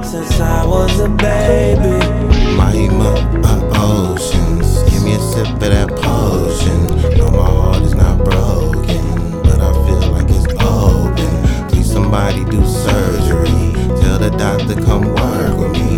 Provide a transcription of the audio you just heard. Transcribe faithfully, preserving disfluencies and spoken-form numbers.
since I was a baby. Mahima of oceans, give me a sip of that potion. No, my heart is not broken, but I feel like it's open. Please somebody do surgery, tell the doctor come work with me.